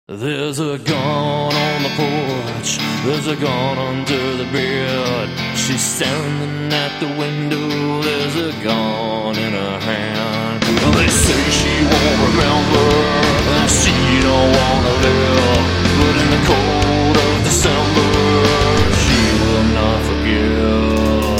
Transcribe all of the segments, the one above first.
There's a gun on the porch, there's a gun under the bed. She's standing at the window, there's a gun in her hand. They say she won't remember, and she don't wanna live. But in the cold of December, she will not forgive.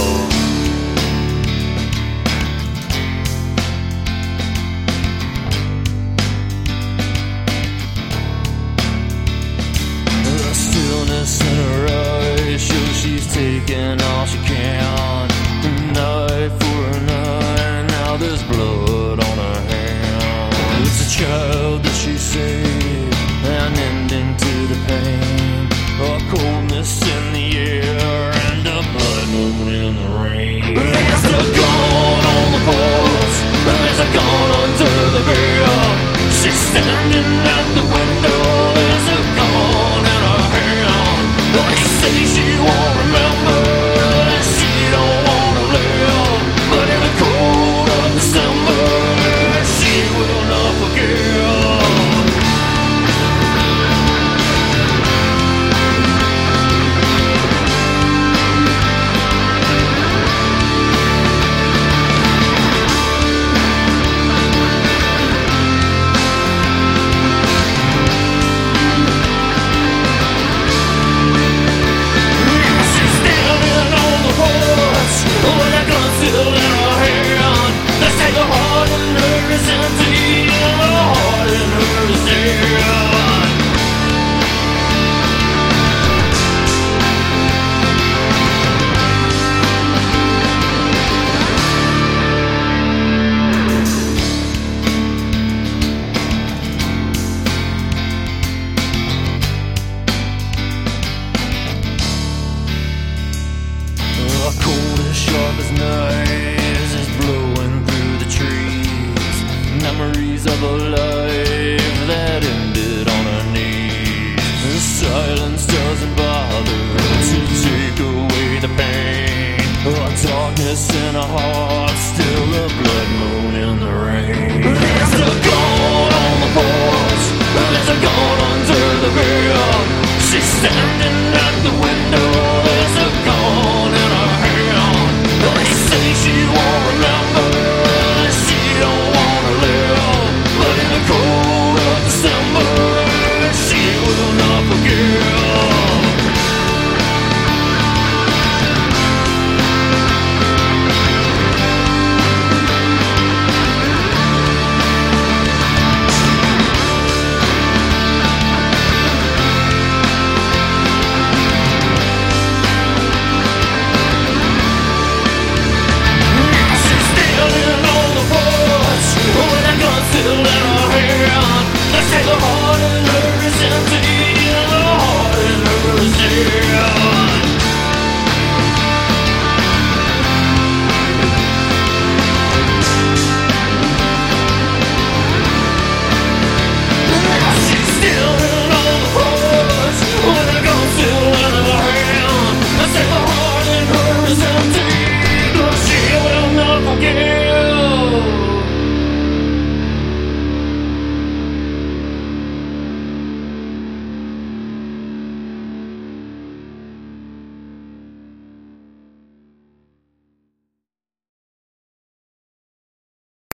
Stillness in her eyes shows she's taking all she can. Night for a night, now there's blood on her hand. It's a child that she saved, an ending to the pain. A coldness in the air and a blood moon in the rain. There's a gun on the porch, there's a gun under the bed. She's standing at the